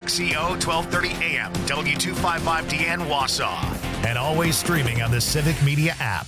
KXCO 1230 AM, W255DN Wausau. And always streaming on the Civic Media app.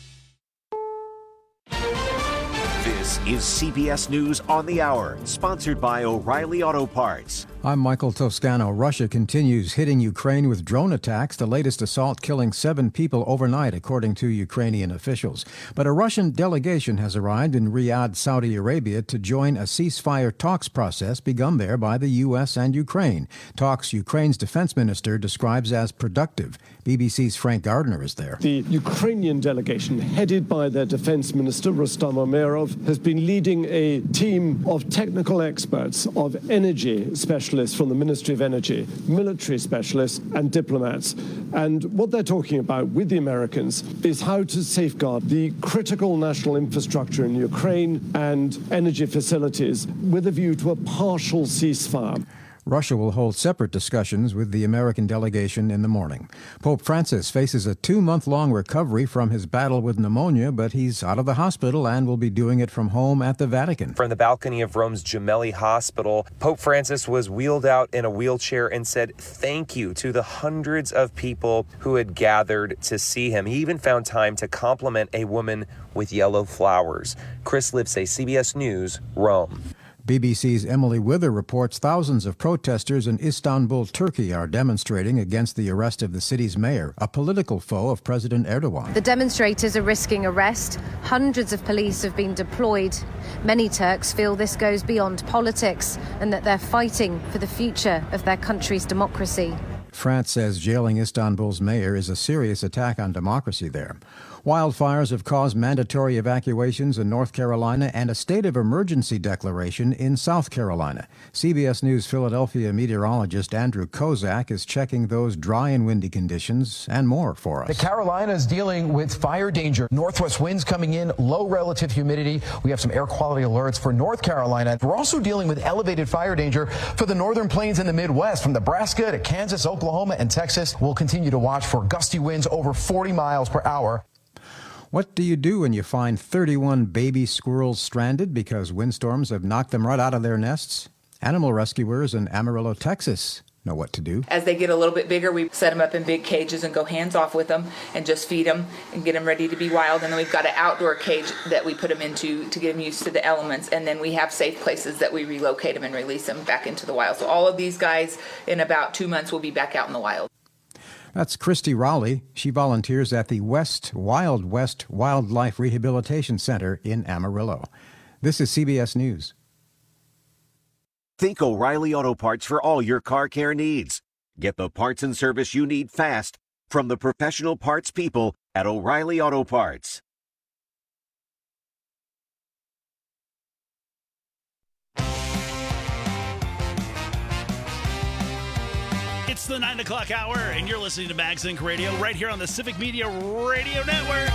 This is CBS News on the Hour, sponsored by O'Reilly Auto Parts. I'm Michael Toscano. Russia continues hitting Ukraine with drone attacks, the latest assault killing 7 people overnight, according to Ukrainian officials. But a Russian delegation has arrived in Riyadh, Saudi Arabia, to join a ceasefire talks process begun there by the U.S. and Ukraine. Talks Ukraine's defense minister describes as productive. BBC's Frank Gardner is there. The Ukrainian delegation, headed by their defense minister, Rustam Umerov, has been leading a team of technical experts, of energy specialists from the Ministry of Energy, military specialists and diplomats. And what they're talking about with the Americans is how to safeguard the critical national infrastructure in Ukraine and energy facilities with a view to a partial ceasefire. Russia will hold separate discussions with the American delegation in the morning. Pope Francis faces a 2-month-long recovery from his battle with pneumonia, but he's out of the hospital and will be doing it from home at the Vatican. From the balcony of Rome's Gemelli Hospital, Pope Francis was wheeled out in a wheelchair and said thank you to the hundreds of people who had gathered to see him. He even found time to compliment a woman with yellow flowers. Chris Lipsey, CBS News, Rome. BBC's Emily Wither reports thousands of protesters in Istanbul, Turkey, are demonstrating against the arrest of the city's mayor, a political foe of President Erdogan. The demonstrators are risking arrest. Hundreds of police have been deployed. Many Turks feel this goes beyond politics and that they're fighting for the future of their country's democracy. France says jailing Istanbul's mayor is a serious attack on democracy there. Wildfires have caused mandatory evacuations in North Carolina and a state of emergency declaration in South Carolina. CBS News Philadelphia meteorologist Andrew Kozak is checking those dry and windy conditions and more for us. The Carolinas dealing with fire danger. Northwest winds coming in, low relative humidity. We have some air quality alerts for North Carolina. We're also dealing with elevated fire danger for the northern plains and the Midwest, from Nebraska to Kansas, Oklahoma, and Texas. We'll continue to watch for gusty winds over 40 miles per hour. What do you do when you find 31 baby squirrels stranded because windstorms have knocked them right out of their nests? Animal rescuers in Amarillo, Texas know what to do. As they get a little bit bigger, we set them up in big cages and go hands off with them and just feed them and get them ready to be wild. And then we've got an outdoor cage that we put them into to get them used to the elements. And then we have safe places that we relocate them and release them back into the wild. So all of these guys in about 2 months will be back out in the wild. That's Christy Rowley. She volunteers at the Wild West Wildlife Rehabilitation Center in Amarillo. This is CBS News. Think O'Reilly Auto Parts for all your car care needs. Get the parts and service you need fast from the professional parts people at O'Reilly Auto Parts. It's the 9 o'clock hour, and you're listening to MagZinc Radio right here on the Civic Media Radio Network.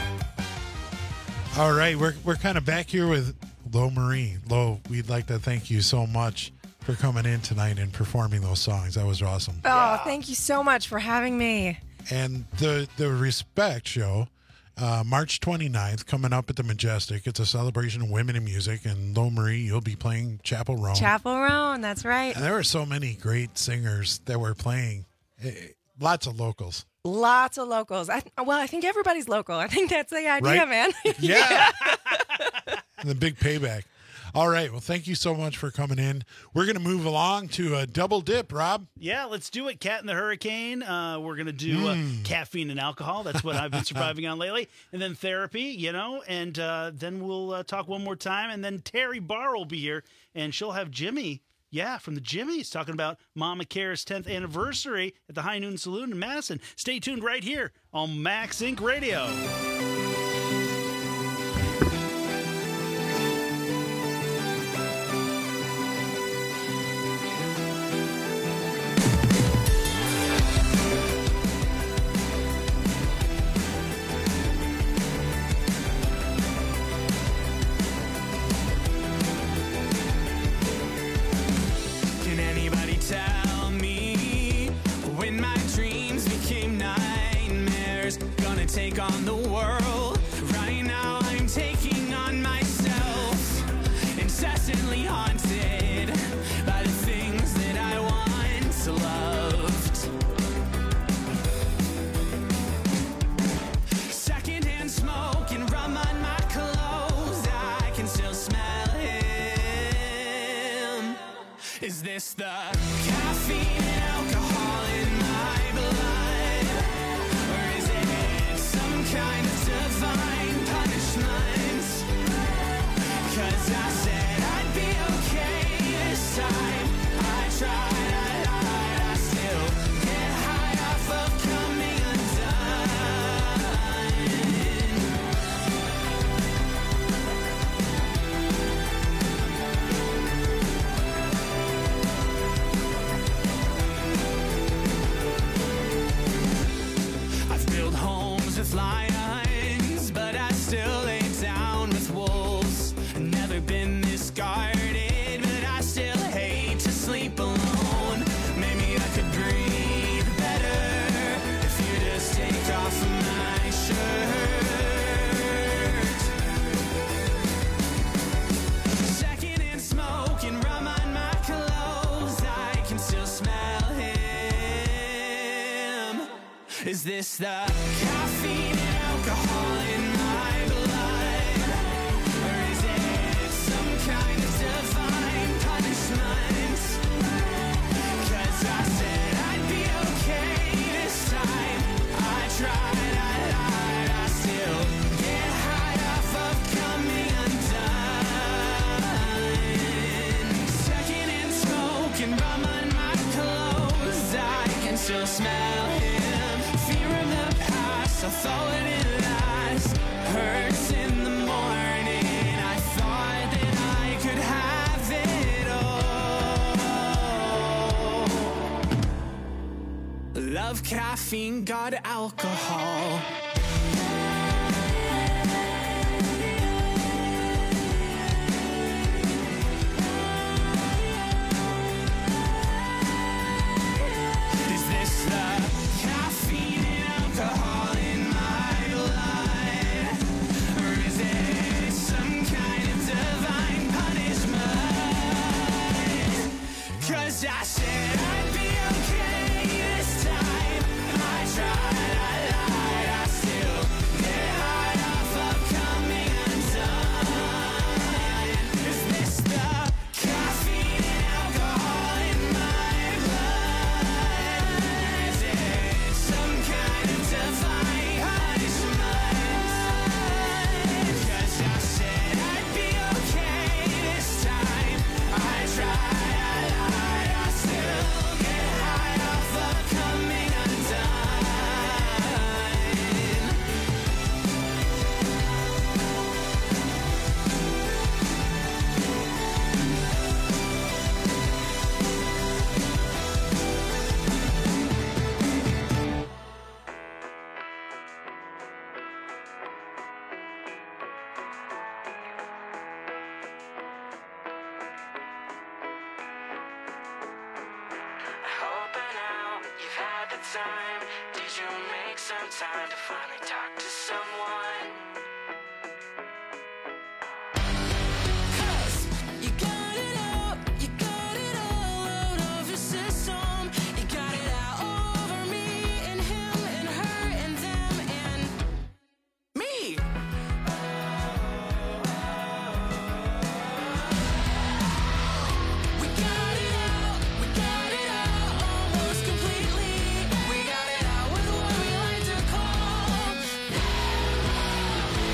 All right, we're kind of back here with Lo Marie. Lo, we'd like to thank you so much for coming in tonight and performing those songs. That was awesome. Oh, thank you so much for having me. And the Respect show, March 29th, coming up at the Majestic. It's a celebration of women in music. And Lo Marie, you'll be playing Chapel Roan. Chapel Roan, that's right. And there were so many great singers that were playing. Lots of locals. Lots of locals. I think everybody's local. I think that's the idea, right? Man. Yeah. And the big payback. All right. Well, thank you so much for coming in. We're going to move along to a double dip, Rob. Yeah, let's do it. Cat in the Hurricane. We're going to do caffeine and alcohol. That's what I've been surviving on lately. And then therapy, and then we'll talk one more time. And then Terry Barr will be here, and she'll have Jimmy. Yeah, from the Jimmys, talking about Mama Care's 10th anniversary at the High Noon Saloon in Madison. Stay tuned right here on MagZinc Radio. Take on the world. the caffeine and alcohol in my blood? Or is it some kind of divine punishment? 'Cause I said I'd be okay this time. I tried, I lied, I still get high off of coming with lions, but I still lay down with wolves. Never been this guarded, but I still hate to sleep alone. Maybe I could breathe better if you just take off my shirt. Second and smoke and rum on my clothes, I can still smell him. Is this the caffeine and alcohol in my blood? Or is it some kind of divine punishment? 'Cause I said I'd be okay this time. I tried, I lied, I still get high off of coming undone. Second and smoke and rum on my clothes, I can still smell him. Fear of the past, I thought it last. Hurts in the morning, I thought that I could have it all. Love caffeine, got alcohol. Is this the caffeine and alcohol in my blood? Or is it some kind of divine punishment? 'Cause I said I'd be okay this time. I tried, I lied, I still get high off of coming undone. Is this the caffeine and alcohol in my blood? Is it some kind of divine punishment? 'Cause I said I'd be okay this time. I tried, I lied, I still get high off of coming undone. Hoping out you've had the time. Did you make some time to finally talk to someone? 'Cause you got it out, you got it all out of your system. You got it out over me and him and her and them and me. We got it out almost completely. We got it out with what we like to call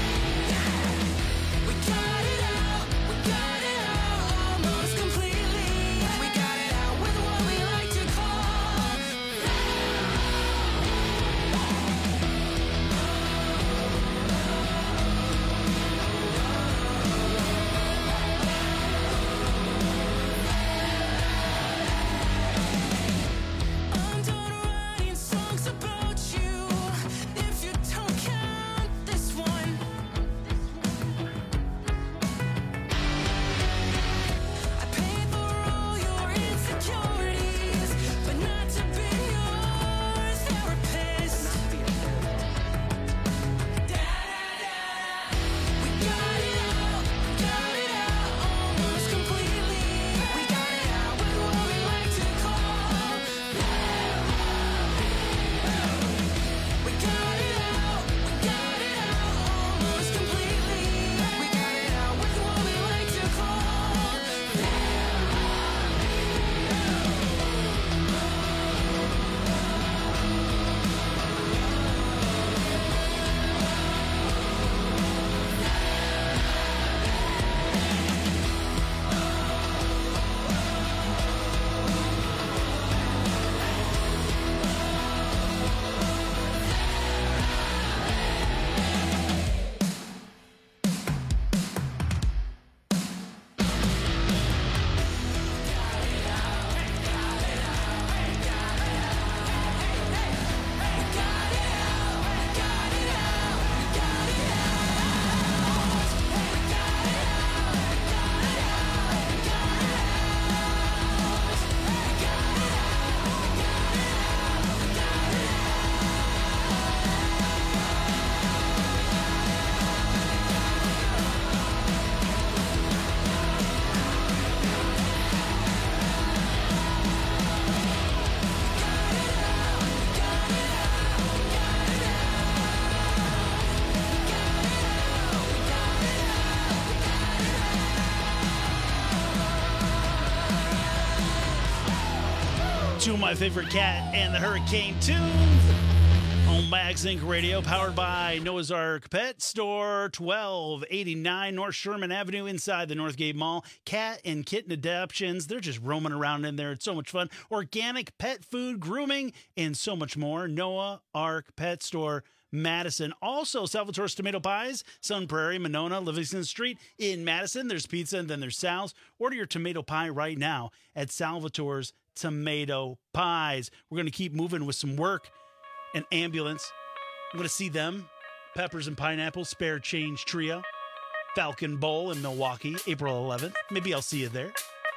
Two of my favorite Cat and the Hurricane tunes on Max Inc. Radio, powered by Noah's Ark Pet Store, 1289 North Sherman Avenue inside the Northgate Mall. Cat and kitten adoptions, they're just roaming around in there. It's so much fun. Organic pet food, grooming, and so much more. Noah Ark Pet Store, Madison. Also, Salvatore's Tomato Pies, Sun Prairie, Monona, Livingston Street in Madison. There's pizza and then there's Sal's. Order your tomato pie right now at Salvatore's Tomato Pies. We're going to keep moving with some work. An ambulance. I'm going to see them. Peppers and Pineapple, Spare Change Trio. Falcon Bowl in Milwaukee, April 11th. Maybe I'll see you there.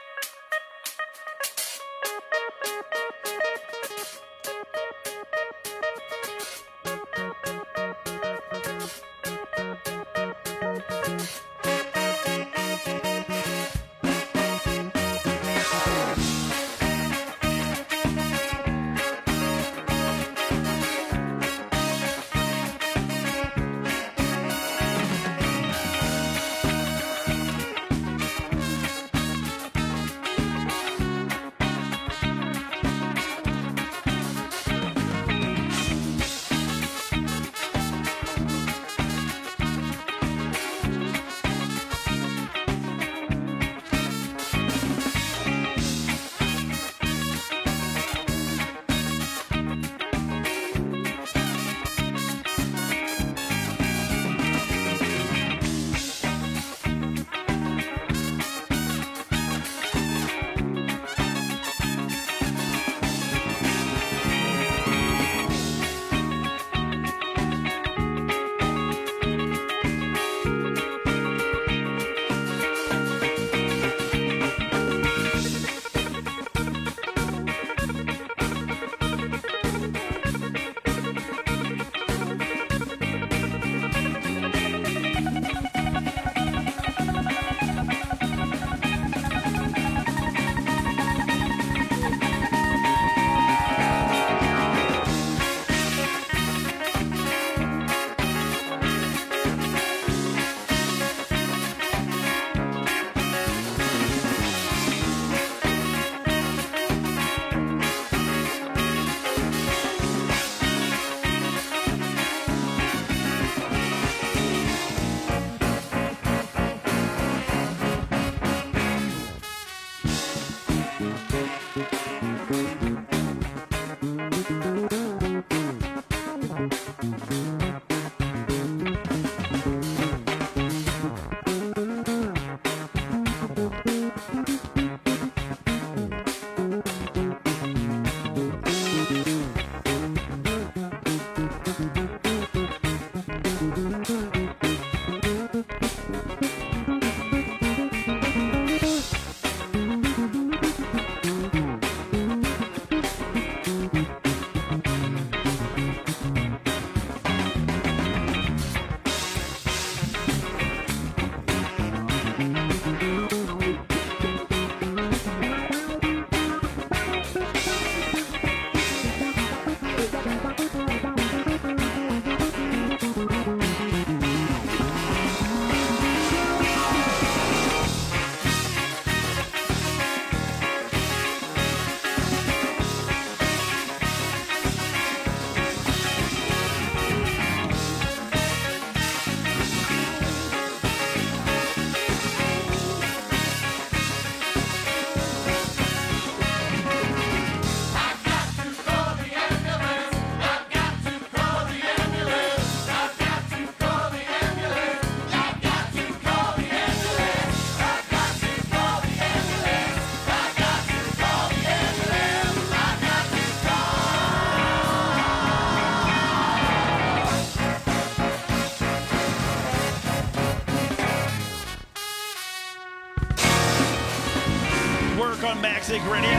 On Max Inc. Radio.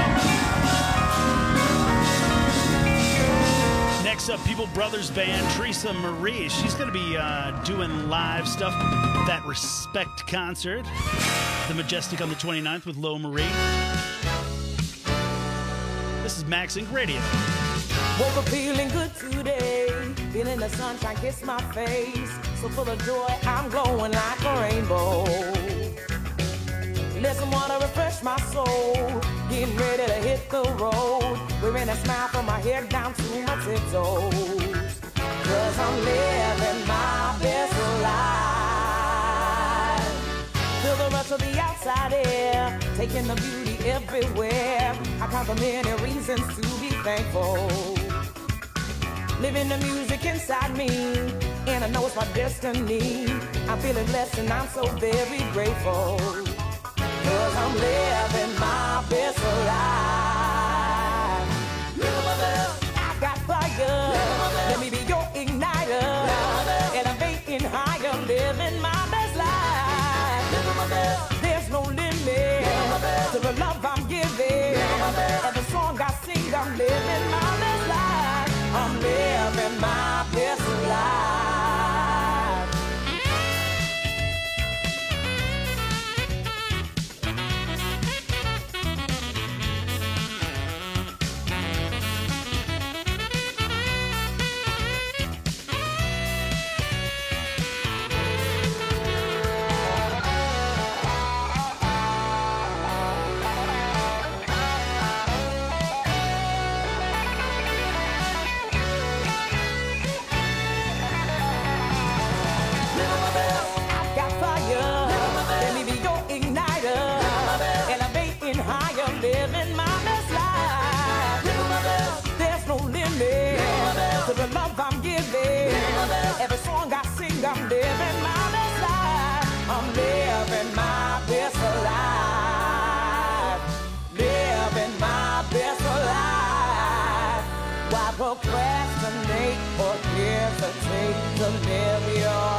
Next up, People Brothers Band, Teresa Marie. She's going to be doing live stuff at that Respect concert. The Majestic on the 29th with Lo Marie. This is Max Inc. Radio. Woke up feeling good today, feeling the sunshine kiss my face. So full of joy, I'm glowing like a rainbow. Let some water refresh my soul, getting ready to hit the road. and a smile from my head down to my tiptoes. 'Cause I'm living my best life. Feel the rush of the outside air, taking the beauty everywhere. I count the many reasons to be thankful. Living the music inside me, and I know it's my destiny. I'm feeling blessed and I'm so very grateful. 'Cause I'm living my best life. I got fire, let me be your igniter. Elevating higher, living my best life. There's no limit to the love I'm giving. Every song I sing, I'm living my best life. I'm living my best life. To the love I'm giving, every song I sing, I'm living my best life. I'm living my best life. Living my best life. Why procrastinate or hesitate to live your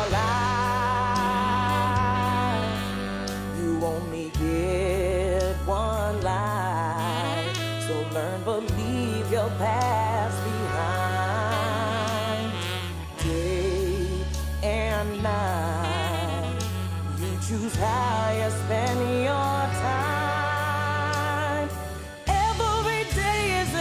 life? You only get one life, so learn, believe your past behind. Day and night, you choose how you spend your time. Every day is a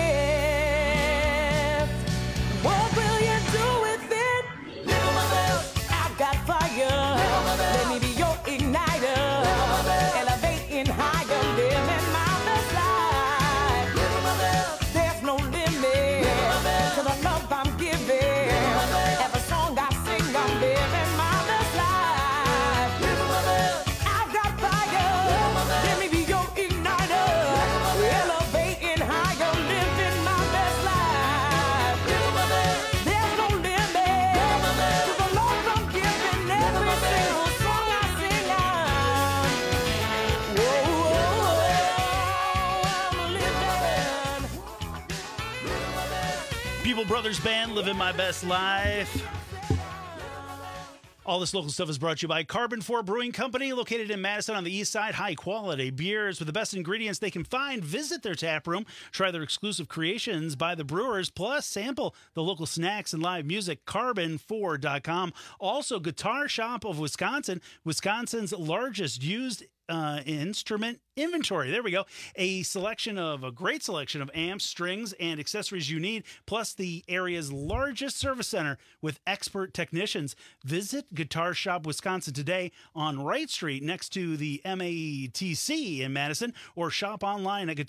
gift. What will you do with it? I've got fire. Let me be your igniter. Elevating higher, living my best life. There's no limit to the love I'm giving. Every song I sing, I'm living my best life. I've got fire. Let me be your igniter. Elevating higher, living my best life. There's no limit to the love I'm giving. Every single song I sing, People Brothers Band, Living My Best Life. All this local stuff is brought to you by Carbon 4 Brewing Company, located in Madison on the east side. High-quality beers with the best ingredients they can find. Visit their tap room. Try their exclusive creations by the brewers. Plus, sample the local snacks and live music. Carbon4.com. Also, Guitar Shop of Wisconsin, Wisconsin's largest used instrument inventory. There we go. A great selection of amps, strings, and accessories you need, plus the area's largest service center with expert technicians. Visit Guitar Shop Wisconsin today on Wright Street next to the MATC in Madison, or shop online at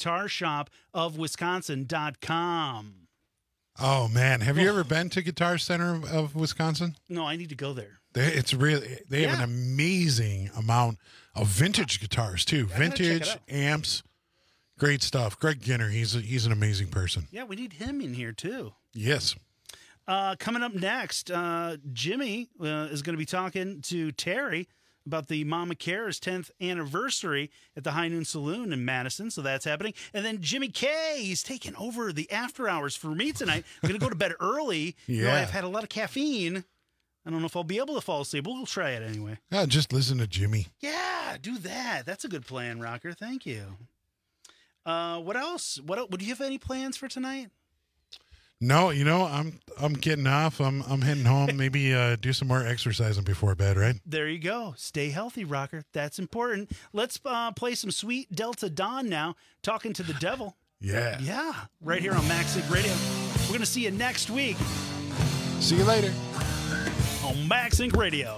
guitarshopofwisconsin.com. Oh man, have you ever been to Guitar Center of Wisconsin? No, I need to go there. They have an amazing amount of vintage guitars too. Vintage amps, great stuff. Greg Ginner, he's an amazing person. Yeah, we need him in here too. Yes. Coming up next, Jimmy is going to be talking to Terry about the Mama Cares 10th anniversary at the High Noon Saloon in Madison. So that's happening. And then Jimmy K, he's taking over the after hours for me tonight. I'm going to go to bed early. Yeah. You know, I've had a lot of caffeine. I don't know if I'll be able to fall asleep. We'll try it anyway. Just listen to Jimmy. Yeah, do that. That's a good plan, Rocker. Thank you. What else? Would you have any plans for tonight? No, I'm getting off. I'm heading home. Maybe do some more exercising before bed, right? There you go. Stay healthy, Rocker. That's important. Let's play some sweet Delta Dawn now, Talking to the Devil. Yeah. Yeah, right here on Max Inc. Radio. We're going to see you next week. See you later. On Max Inc. Radio.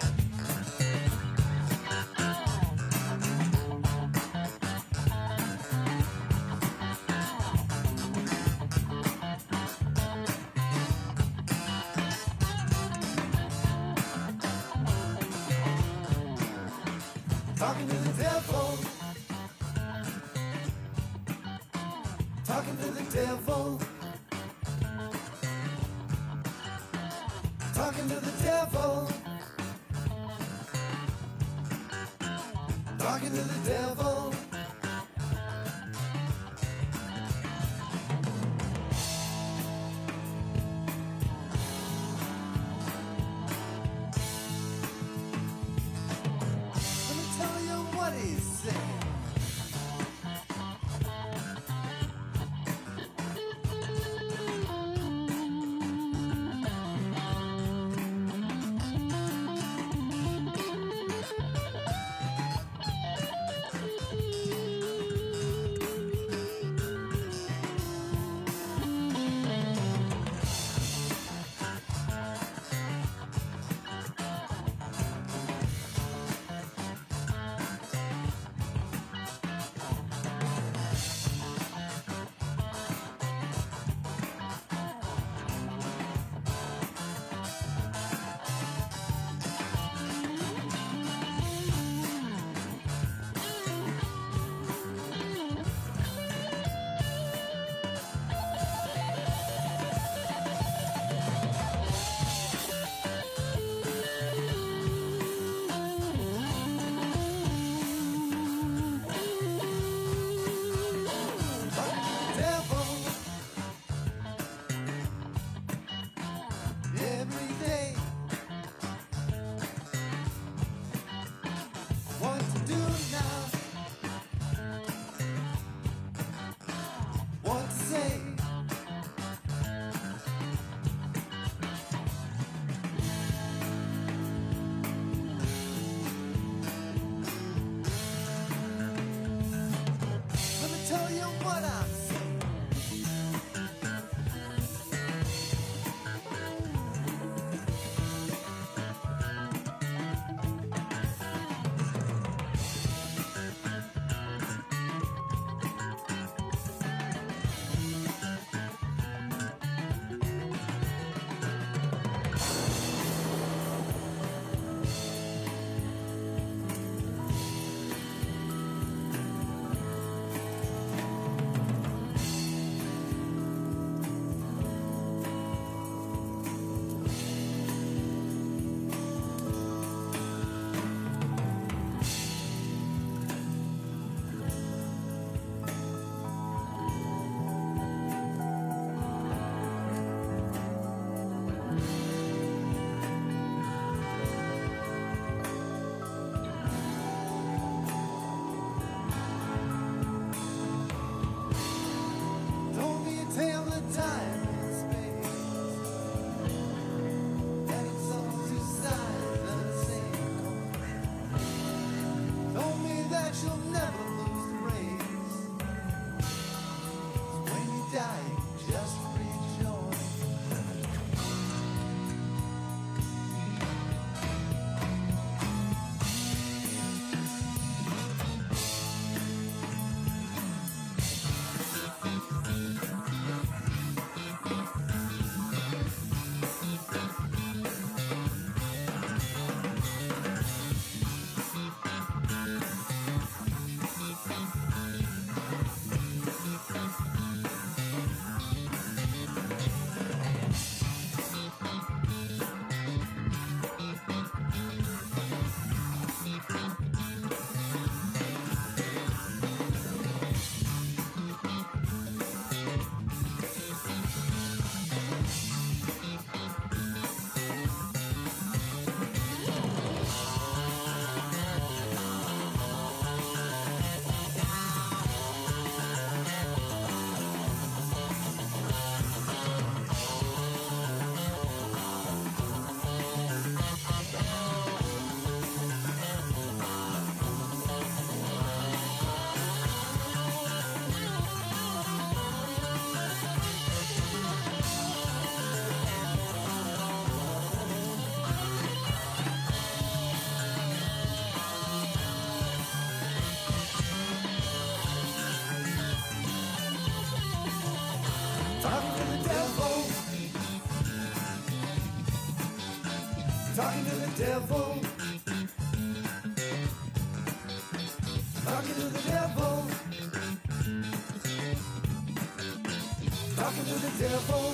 Talking to the devil. Talking to the devil. Talking to the devil. Talking to the devil. Let me tell you what he's saying. to the devil.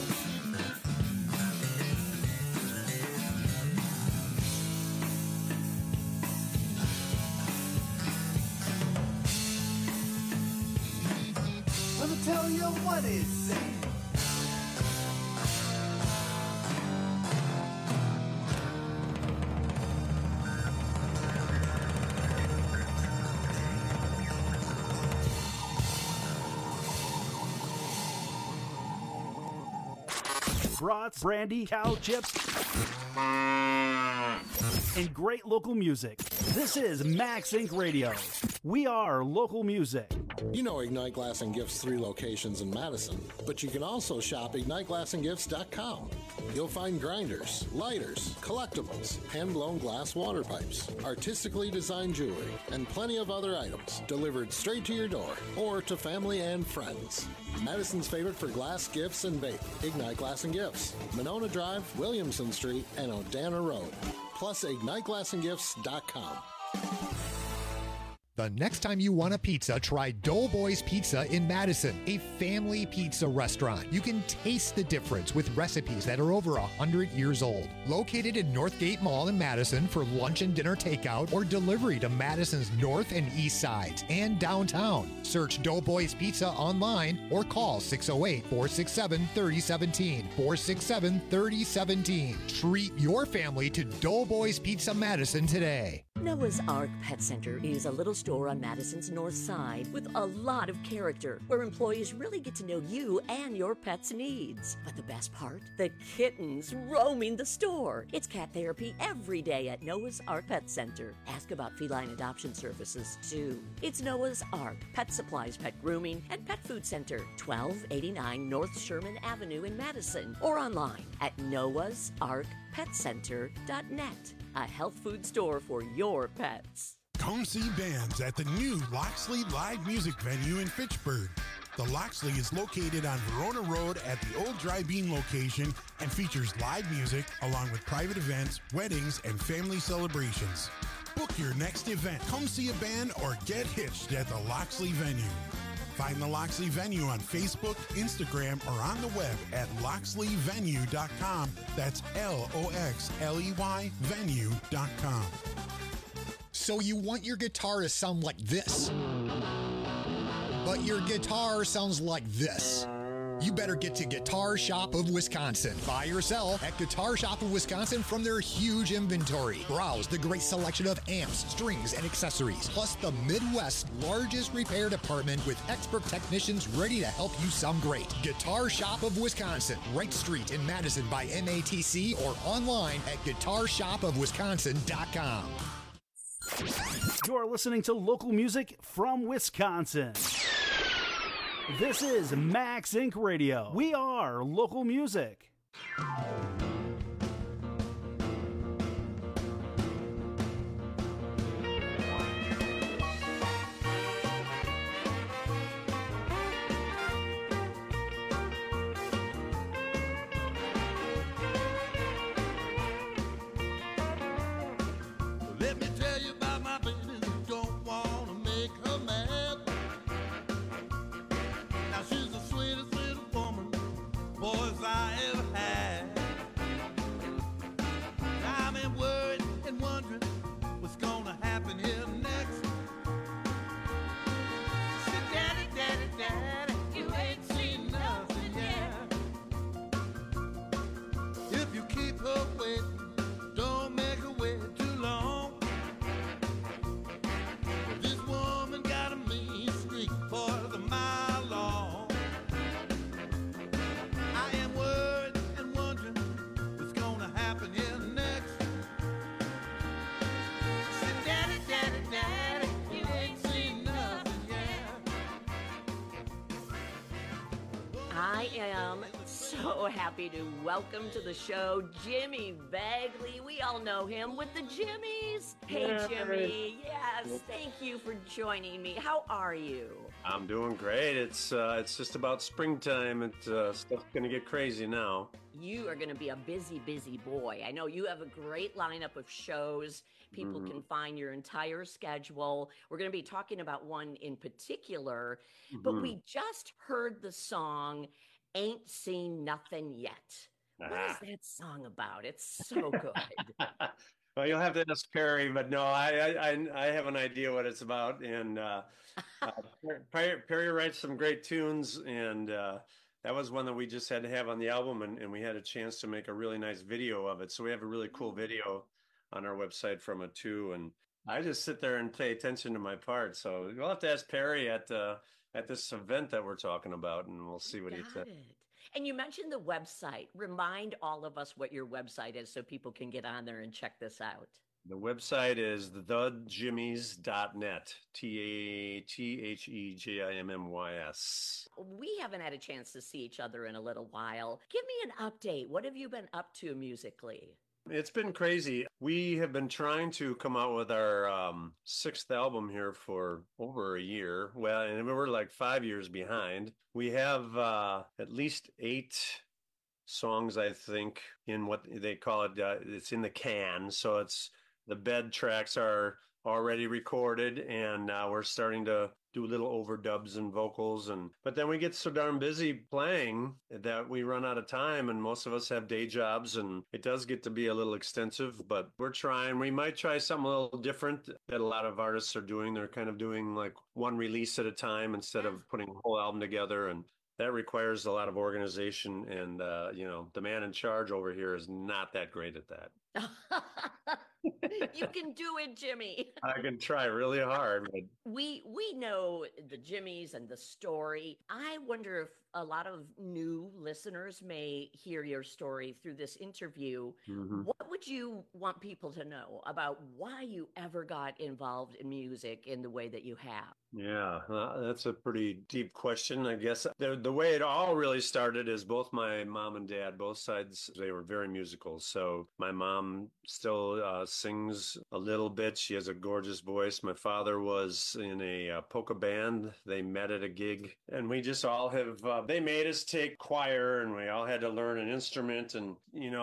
Let me tell you what it's saying. Brats, brandy, cow chips, and great local music. This is Max Inc. Radio. We are local music. You know Ignite Glass and Gifts 3 locations in Madison, but you can also shop IgniteGlassandGifts.com. You'll find grinders, lighters, collectibles, hand-blown glass water pipes, artistically designed jewelry, and plenty of other items delivered straight to your door or to family and friends. Madison's favorite for glass gifts and bake, Ignite Glass and Gifts, Monona Drive, Williamson Street, and Odana Road. Plus IgniteGlassandGifts.com. The next time you want a pizza, try Doughboys Pizza in Madison, a family pizza restaurant. You can taste the difference with recipes that are over 100 years old. Located in Northgate Mall in Madison for lunch and dinner takeout or delivery to Madison's north and east sides and downtown. Search Doughboys Pizza online or call 608-467-3017. 467-3017. Treat your family to Doughboys Pizza Madison today. Noah's Ark Pet Center is a little store on Madison's north side with a lot of character where employees really get to know you and your pet's needs. But the best part? The kittens roaming the store. It's cat therapy every day at Noah's Ark Pet Center. Ask about feline adoption services too. It's Noah's Ark Pet Supplies, Pet Grooming, and Pet Food Center, 1289 North Sherman Avenue in Madison, or online at noahsarkpetcenter.net. A health food store for your pets. Come see bands at the new Loxley Live Music Venue in Fitchburg. The Loxley is located on Verona Road at the old Dry Bean location and features live music along with private events, weddings, and family celebrations. Book your next event. Come see a band or get hitched at the Loxley venue. Find the Loxley venue on Facebook, Instagram, or on the web at loxleyvenue.com. That's LOXLEY venue.com. So you want your guitar to sound like this, but your guitar sounds like this. You better get to Guitar Shop of Wisconsin. Buy or sell at Guitar Shop of Wisconsin from their huge inventory. Browse the great selection of amps, strings, and accessories, plus the Midwest's largest repair department with expert technicians ready to help you sound great. Guitar Shop of Wisconsin, Wright Street in Madison by MATC, or online at guitarshopofwisconsin.com. You're listening to local music from Wisconsin. This is Max Inc. Radio. We are local music. Let me tell you about my baby who don't want to make her mad. Now she's the sweetest little woman, boys, I ever had. I'm in worried and wondering what's gonna happen here next. She said, Daddy, Daddy, Daddy, you ain't seen nothing yet. If you keep her waiting, don't make her wait too long. This woman got a mean streak for the mile long. I am worried and wondering what's gonna happen here next. She said, Daddy, Daddy, Daddy, you ain't seen nothing yet. I am so happy to welcome to the show Jimmy Bagley. We all know him with the Jimmies. Hey, Yeah. Jimmy. Yes, thank you for joining me. How are you? I'm doing great. It's just about springtime. Stuff's gonna get crazy now. You are going to be a busy, busy boy. I know you have a great lineup of shows. People can find your entire schedule. We're going to be talking about one in particular, but we just heard the song Ain't Seen Nothing Yet. What is that song about? It's so good. Well, you'll have to ask Perry, but no, I have an idea what it's about, and Perry writes some great tunes, and that was one that we just had to have on the album, and we had a chance to make a really nice video of it. So we have a really cool video on our website from it too, and I just sit there and pay attention to my part. So you'll have to ask Perry at this event that we're talking about, and we'll see what he says. And you mentioned the website. Remind all of us what your website is so people can get on there and check this out. The website is thejimmies.net, TheJimmys. We haven't had a chance to see each other in a little while. Give me an update. What have you been up to musically? It's been crazy. We have been trying to come out with our sixth album here for over a year. Well, and we're like 5 years behind. We have at least 8 songs, I think, in what they call it. It's in the can. So it's the bed tracks are already recorded, and now we're starting to do little overdubs and vocals, but then we get so darn busy playing that we run out of time, and most of us have day jobs, and it does get to be a little extensive, but we're trying. We might try something a little different that a lot of artists are doing. They're kind of doing like one release at a time instead of putting a whole album together, and that requires a lot of organization, and the man in charge over here is not that great at that. You can do it, Jimmy. I can try really hard, but We know the Jimmys and the story. I wonder if a lot of new listeners may hear your story through this interview. What would you want people to know about why you ever got involved in music in the way that you have? Yeah, that's a pretty deep question, I guess. The way it all really started is both my mom and dad, both sides, they were very musical. So my mom still sings a little bit. She has a gorgeous voice. My father was in a polka band. They met at a gig, and we just all have, they made us take choir, and we all had to learn an instrument. And,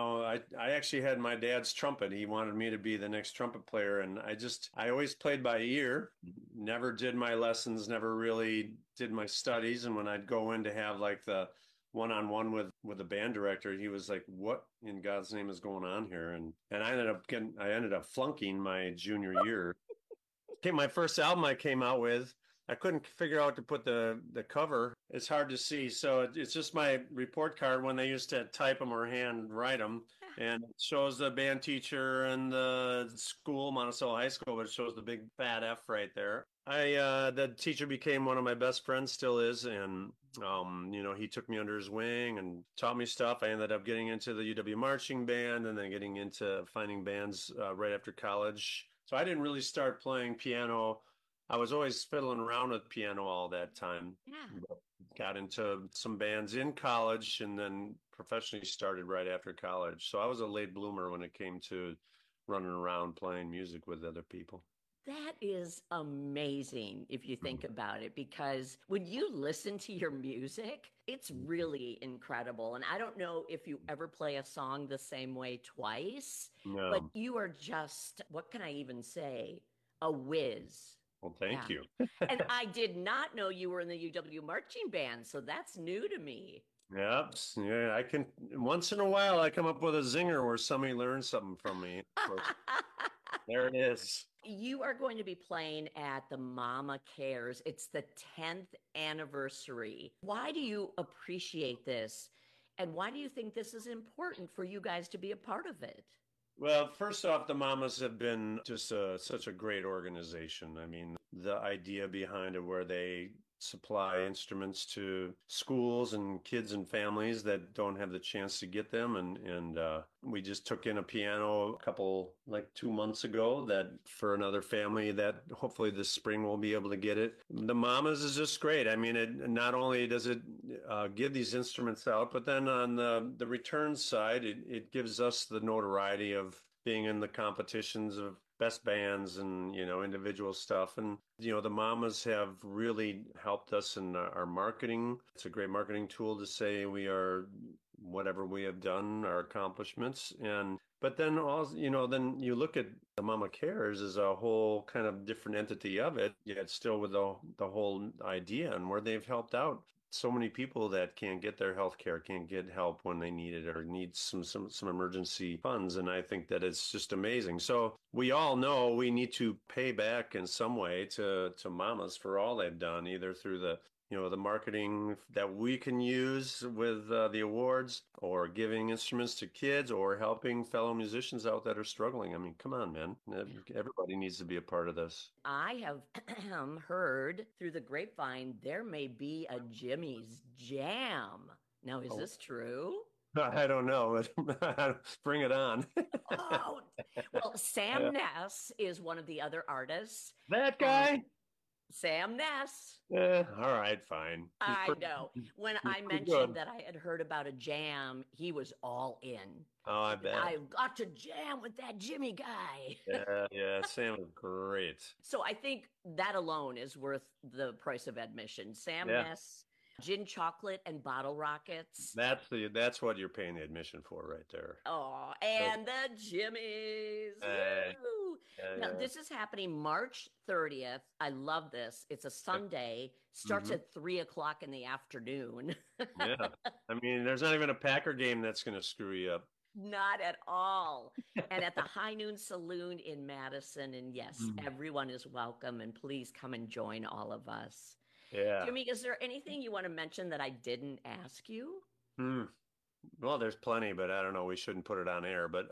I actually had my dad's trumpet. He wanted me to be the next trumpet player. And I always played by ear, never did my lessons, never really did my studies. And when I'd go in to have like the one-on-one with the band director, he was like, what in God's name is going on here? And I ended up flunking my junior year. My first album I came out with, I couldn't figure out to put the cover. It's hard to see. So it's just my report card when they used to type them or hand write them. And it shows the band teacher and the school, Monticello High School, but it shows the big fat F right there. The teacher became one of my best friends, still is. And, he took me under his wing and taught me stuff. I ended up getting into the UW marching band and then getting into finding bands right after college. So I didn't really start playing piano. I was always fiddling around with piano all that time. Yeah. Got into some bands in college and then professionally started right after college. So I was a late bloomer when it came to running around playing music with other people. That is amazing if you think about it, because when you listen to your music, it's really incredible. And I don't know if you ever play a song the same way twice, but you are just, what can I even say? A whiz. Well, thank you. And I did not know you were in the UW marching band, so that's new to me. Yep. Yeah, I can, once in a while, I come up with a zinger where somebody learns something from me. There it is. You are going to be playing at the Mama Cares. It's the 10th anniversary. Why do you appreciate this? And why do you think this is important for you guys to be a part of it? Well, first off, the Mamas have been just such a great organization. I mean, the idea behind it where they supply instruments to schools and kids and families that don't have the chance to get them. And we just took in a piano like 2 months ago that for another family that hopefully this spring we'll be able to get it. The Mamas is just great. I mean, it not only does it give these instruments out, but then on the return side, it gives us the notoriety of being in the competitions of best bands and, individual stuff. And, the Mamas have really helped us in our marketing. It's a great marketing tool to say we are whatever we have done, our accomplishments. But then also, then you look at the Mama Cares as a whole kind of different entity of it, yet still with the whole idea and where they've helped out so many people that can't get their health care, can't get help when they need it, or need some emergency funds. And I think that it's just amazing. So we all know we need to pay back in some way to mamas for all they've done, either through the marketing that we can use with the awards, or giving instruments to kids, or helping fellow musicians out that are struggling. I mean, come on, man. Everybody needs to be a part of this. I have heard through the grapevine there may be a Jimmy's Jam. Now, is this true? I don't know. Bring it on. Well, Sam Ness is one of the other artists. That guy? Sam Ness. All right, fine. I know. When I mentioned that I had heard about a jam, he was all in. Oh, I bet. I've got to jam with that Jimmy guy. Yeah, Sam was great. So I think that alone is worth the price of admission. Sam Ness, Gin Chocolate and Bottle Rockets. That's what you're paying the admission for right there. Oh, and the Jimmys. Now, this is happening March 30th. I love this. It's a Sunday. Starts at 3:00 in the afternoon. Yeah. I mean, there's not even a Packer game that's going to screw you up. Not at all. And at the High Noon Saloon in Madison. And yes, everyone is welcome. And please come and join all of us. Yeah. Jimmy, is there anything you want to mention that I didn't ask you? Well, there's plenty, but I don't know. We shouldn't put it on air. But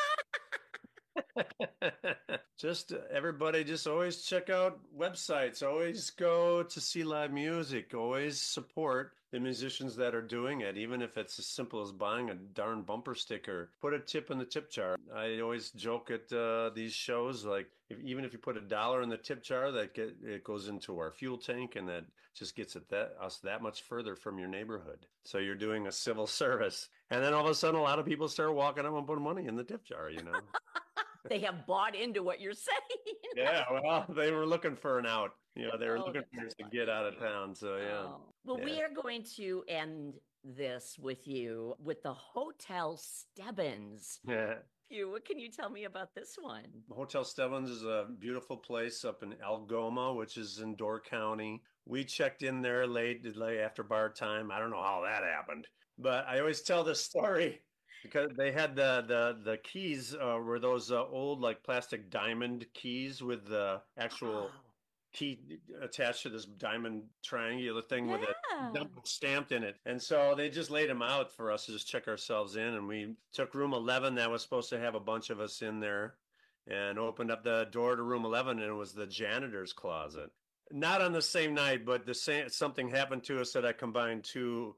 just everybody, just always check out websites. Always go to see live music. Always support the musicians that are doing it, even if it's as simple as buying a darn bumper sticker. Put a tip in the tip jar. I always joke at these shows, like even if you put $1 in the tip jar, it goes into our fuel tank, and that just gets us that much further from your neighborhood. So you're doing a civil service, and then all of a sudden, a lot of people start walking up and putting money in the tip jar. They have bought into what you're saying. Yeah, well, they were looking for an out. They were looking for us to get out of town. So, yeah. Well, we are going to end this with you with the Hotel Stebbins. Yeah. What can you tell me about this one? Hotel Stebbins is a beautiful place up in Algoma, which is in Door County. We checked in there late after bar time. I don't know how that happened, but I always tell this story. Because they had the keys were those old like plastic diamond keys with the actual key attached to this diamond triangular thing with a number stamped in it. And so they just laid them out for us to just check ourselves in. And we took room 11 that was supposed to have a bunch of us in there, and opened up the door to room 11, and it was the janitor's closet. Not on the same night, but something happened to us that I combined two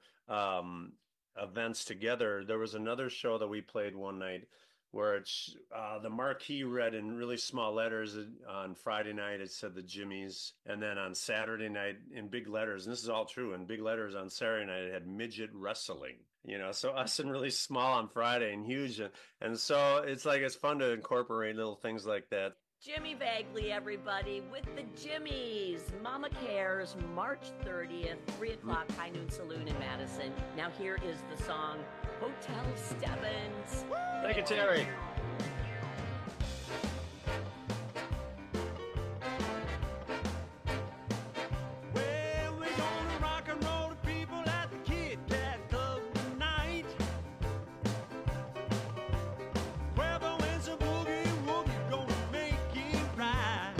events together. There was another show that we played one night where it's the marquee read in really small letters. On Friday night it said the Jimmys, and then on Saturday night in big letters, and this is all true, in big letters on Saturday night it had midget wrestling. So us in really small on Friday and huge, and so it's fun to incorporate little things like that. Jimmy Bagley, everybody, with the Jimmys. Mama Cares, March 30th, 3:00, High Noon Saloon in Madison. Now here is the song, Hotel Stebbins. Thank you, Terry. Well, we're gonna rock and roll the people at the Kit Kat Club tonight. Grab a whistle, boogie, woogie, gonna make it right.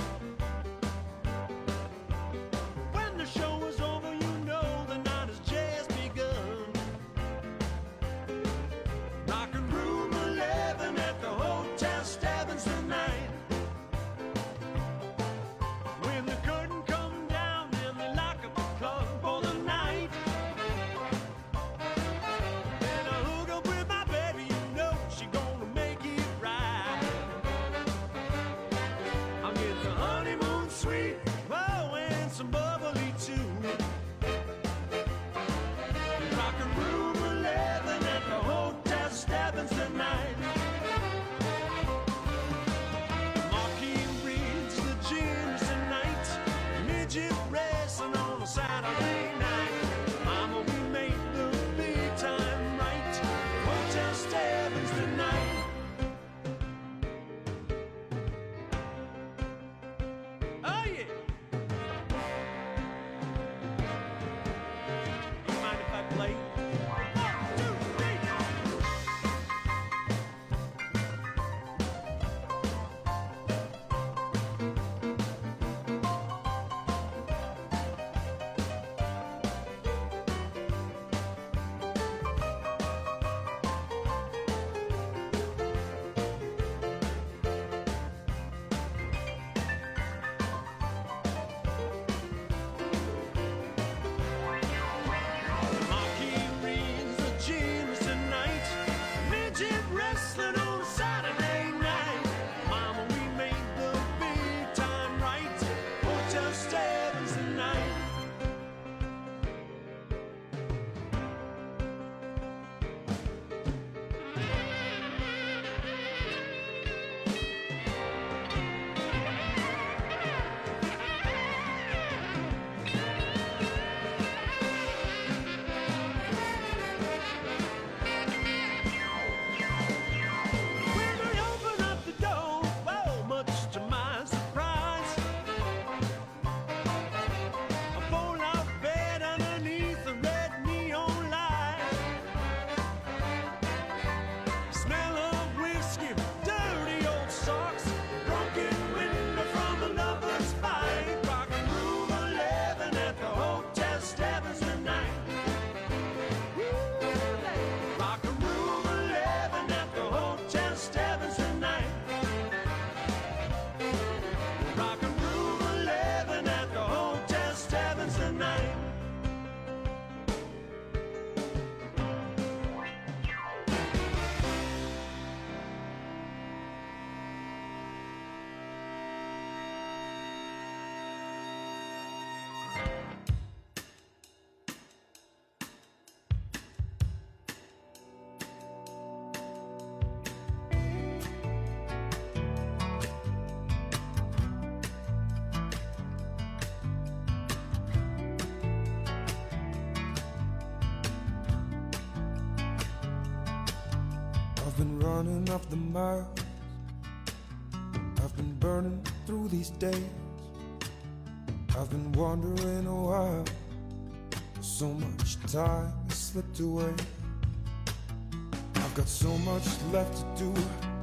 When the show is over, the night has just begun. Rockin' room 11 at the I've been running up the miles, I've been burning through these days. I've been wondering a while, so much time has slipped away. I've got so much left to do,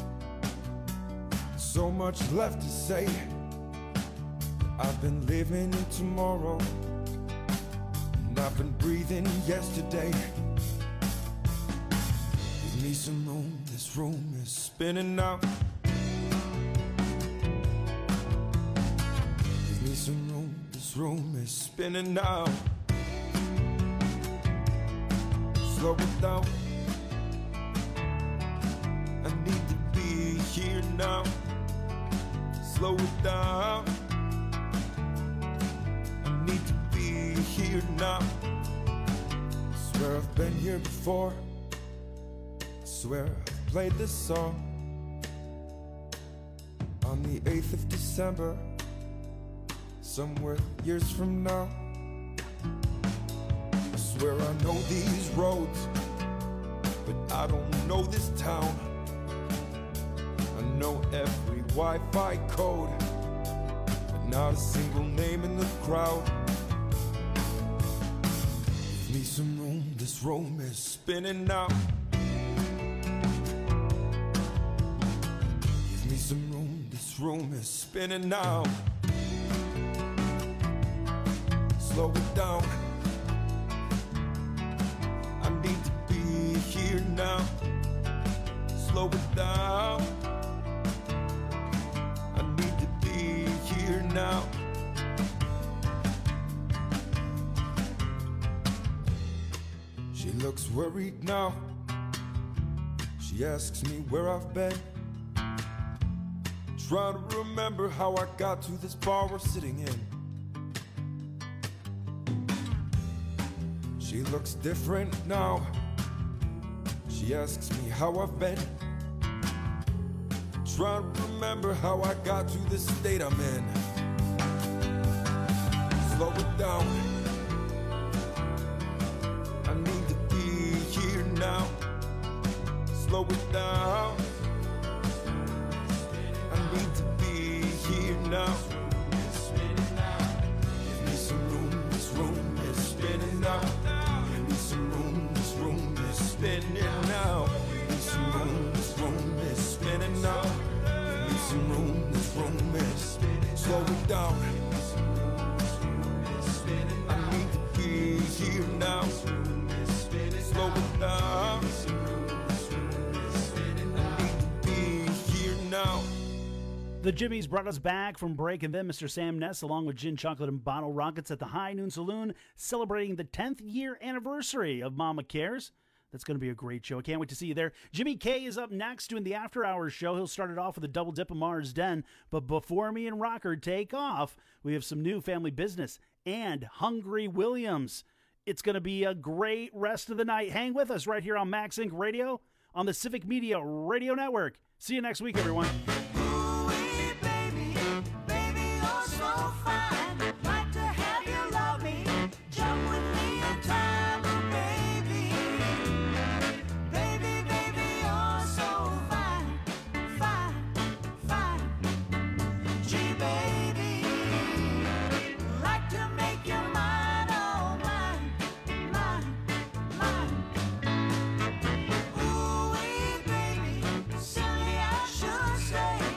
so much left to say. I've been living in tomorrow, and I've been breathing yesterday. Give me some room, this room is spinning now. Give me some room, this room is spinning now. Slow it down, I need to be here now. Slow it down, I need to be here now. I swear I've been here before, I swear I've played this song. On the 8th of December, somewhere years from now. I swear I know these roads, but I don't know this town. I know every Wi-Fi code, but not a single name in the crowd. Give me some room, this room is spinning now. Give me some room, this room is spinning now. Slow it down, I need to be here now. Slow it down, I need to be here now. She looks worried now, she asks me where I've been. Trying to remember how I got to this bar we're sitting in. She looks different now, she asks me how I've been. Trying to remember how I got to this state I'm in. Slow it down, I need to be here now. Slow it down, I need to be here now. Give me some room, this room is spinning now. Give me some room, this room is spinning now. Give me some room, this room is spinning now. Give me some room, this room is spinning. Slow it down, I need to be here now. Slow it down, I need to be here now. The Jimmies brought us back from break, and then Mr. Sam Ness, along with Gin Chocolate and Bottle Rockets at the High Noon Saloon, celebrating the 10th year anniversary of Mama Cares. That's going to be a great show. I can't wait to see you there. Jimmy K is up next doing the After Hours show. He'll start it off with a double dip of Mars Den. But before me and Rocker take off, we have some new family business and Hungry Williams. It's going to be a great rest of the night. Hang with us right here on Max Inc. Radio on the Civic Media Radio Network. See you next week, everyone. Say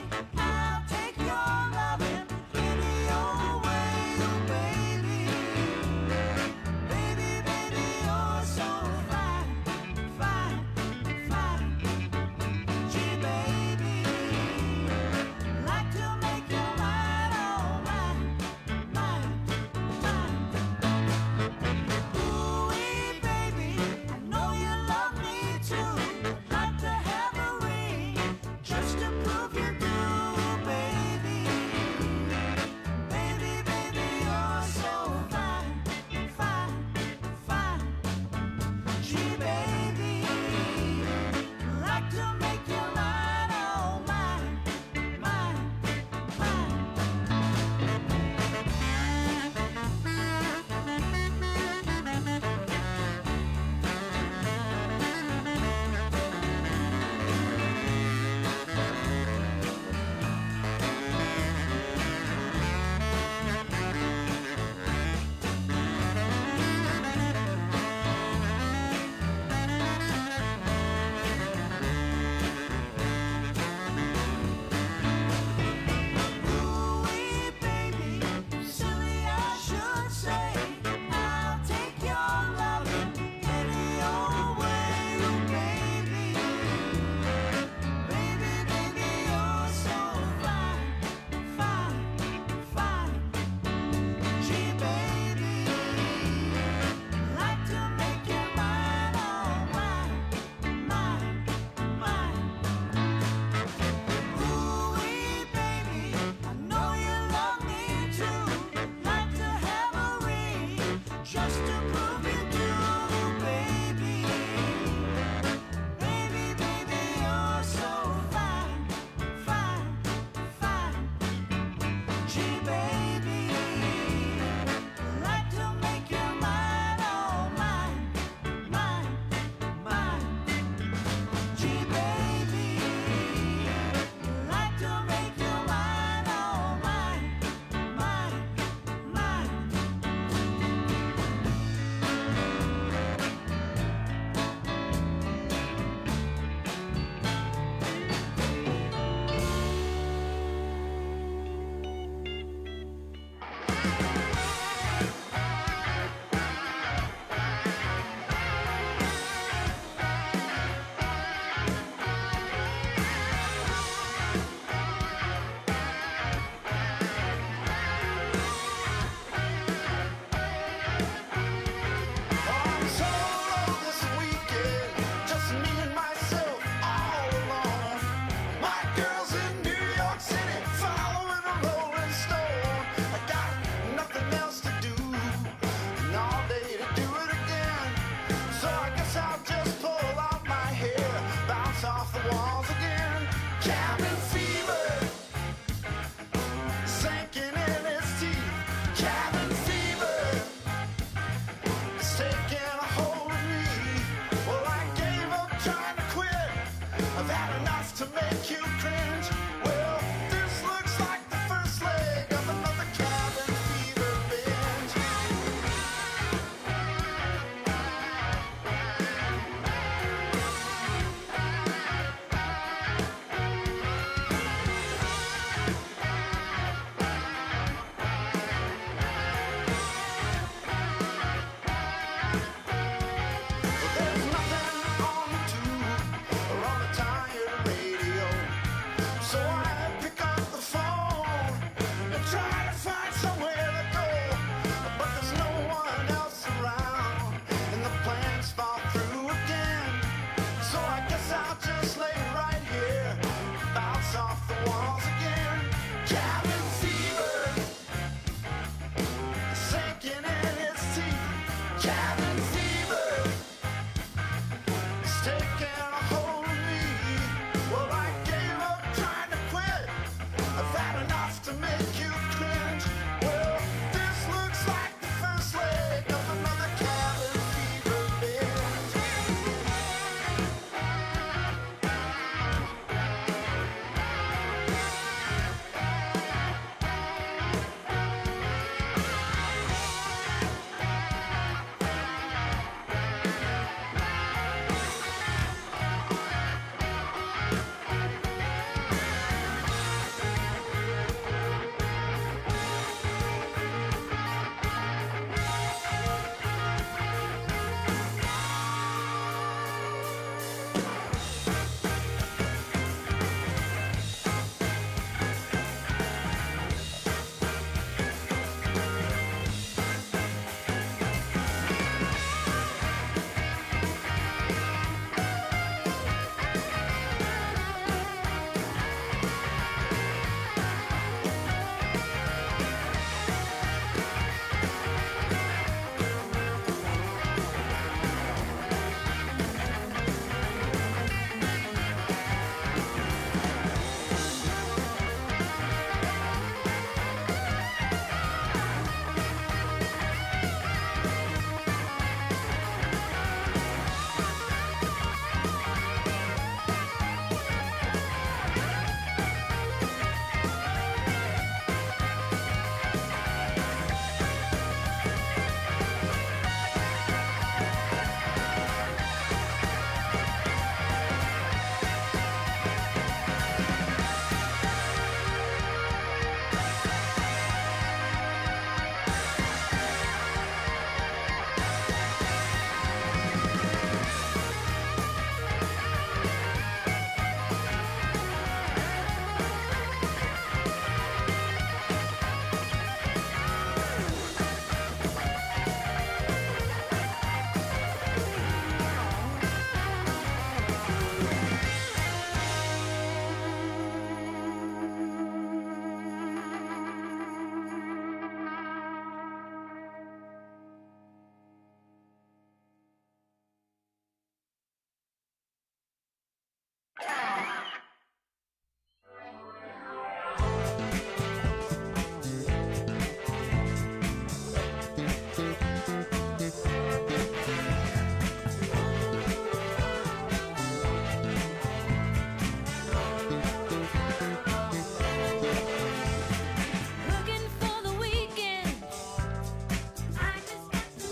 Looking for the weekend. I just got to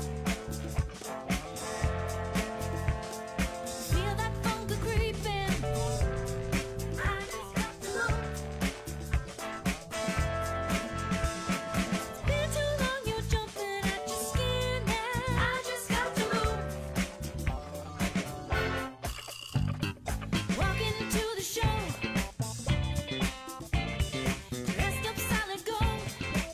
feel that funk creeping. I just got to It's been too long, you're jumping at your skin now. I just got to walking into the show. Dressed up solid gold.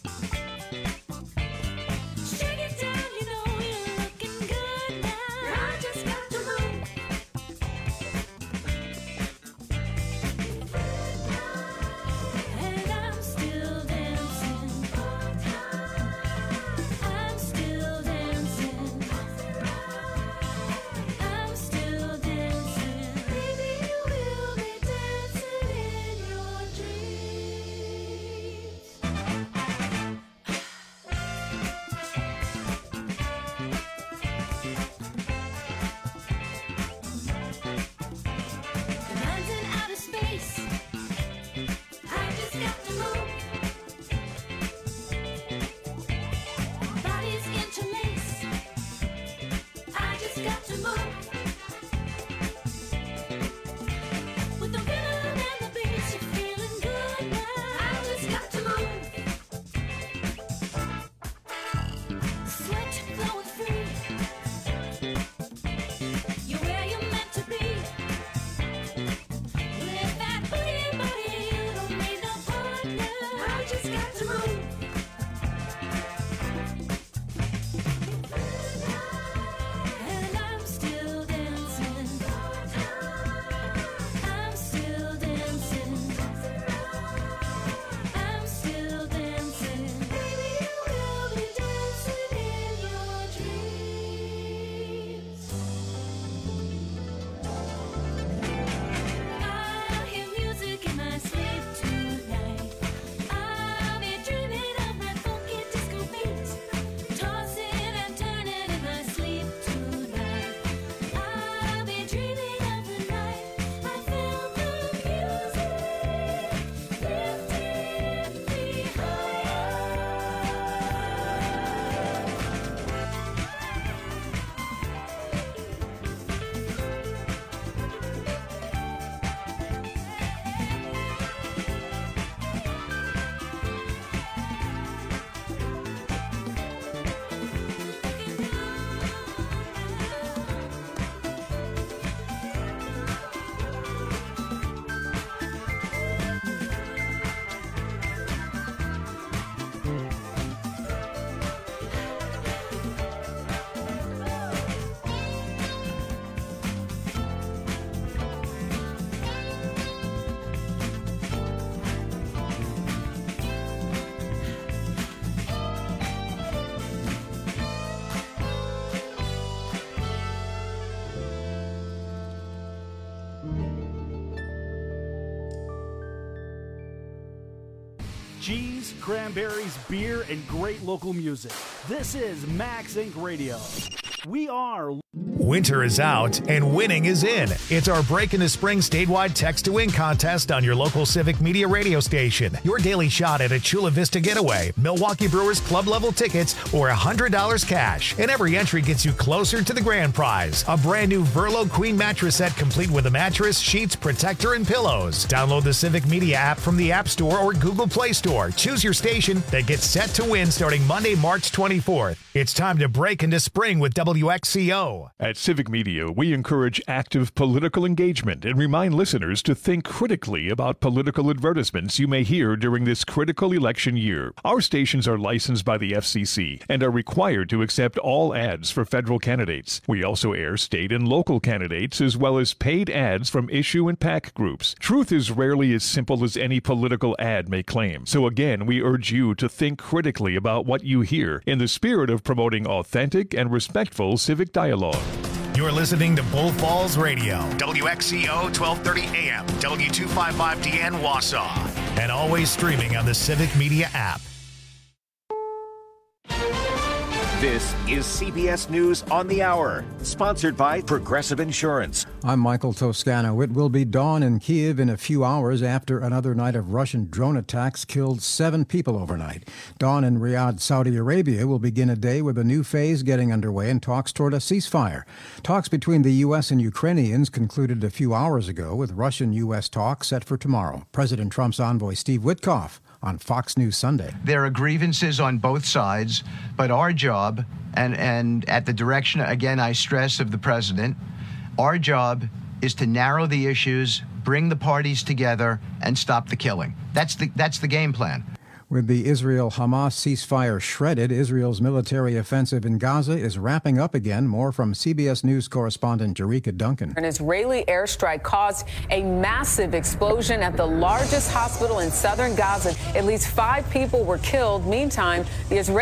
Shake it down, you know you're looking good now. I just got to and I'm still dancing. I'm still dancing. I'm still dancing. Maybe you will be dancing in your dreams. Minds in outer space. I just got to move. Bodies interlace. I just got to move. With the rhythm and the bass, you're feeling good now. I just got to move. Sweat flowing free. You're where you're meant to be. With that booty, you don't need no partner. I just got to move. And I'm still dancing. I'm still dancing. I'm still dancing. Maybe you will be dancing in your dreams. I'll hear music in my sleep tonight. I'll be dreaming of that funky disco beat. Tossing and turning in my sleep tonight. I'll be dreaming of the night I felt the music lifting me Cheese, cranberries, beer, and great local music. This is Max Inc. Radio. We are... Winter is out and winning is in. It's our Break into Spring statewide text to win contest on your local Civic Media radio station. Your daily shot at a Chula Vista getaway, Milwaukee Brewers club level tickets, or $100 cash. And every entry gets you closer to the grand prize. A brand new Verlo Queen mattress set complete with a mattress, sheets, protector, and pillows. Download the Civic Media app from the App Store or Google Play Store. Choose your station that gets set to win starting Monday, March 24th. It's time to break into spring with WXCO. At Civic Media, we encourage active political engagement and remind listeners to think critically about political advertisements you may hear during this critical election year. Our stations are licensed by the FCC and are required to accept all ads for federal candidates. We also air state and local candidates as well as paid ads from issue and PAC groups. Truth is rarely as simple as any political ad may claim. So again, we urge you to think critically about what you hear in the spirit of promoting authentic and respectful civic dialogue. You're listening to Bull Falls Radio, WXCO 1230 AM, W255DN Wausau, and always streaming on the Civic Media app. This is CBS News on the Hour, sponsored by Progressive Insurance. I'm Michael Toscano. It will be dawn in Kyiv in a few hours after another night of Russian drone attacks killed 7 people overnight. Dawn in Riyadh, Saudi Arabia will begin a day with a new phase getting underway in talks toward a ceasefire. Talks between the U.S. and Ukrainians concluded a few hours ago with Russian-U.S. talks set for tomorrow. President Trump's envoy Steve Witkoff on Fox News Sunday. There are grievances on both sides, but our job, and at the direction, again, I stress, of the president, our job is to narrow the issues, bring the parties together, and stop the killing. That's the game plan. With the Israel-Hamas ceasefire shredded, Israel's military offensive in Gaza is wrapping up again. More from CBS News correspondent Jerika Duncan. An Israeli airstrike caused a massive explosion at the largest hospital in southern Gaza. At least 5 people were killed. Meantime, the Israeli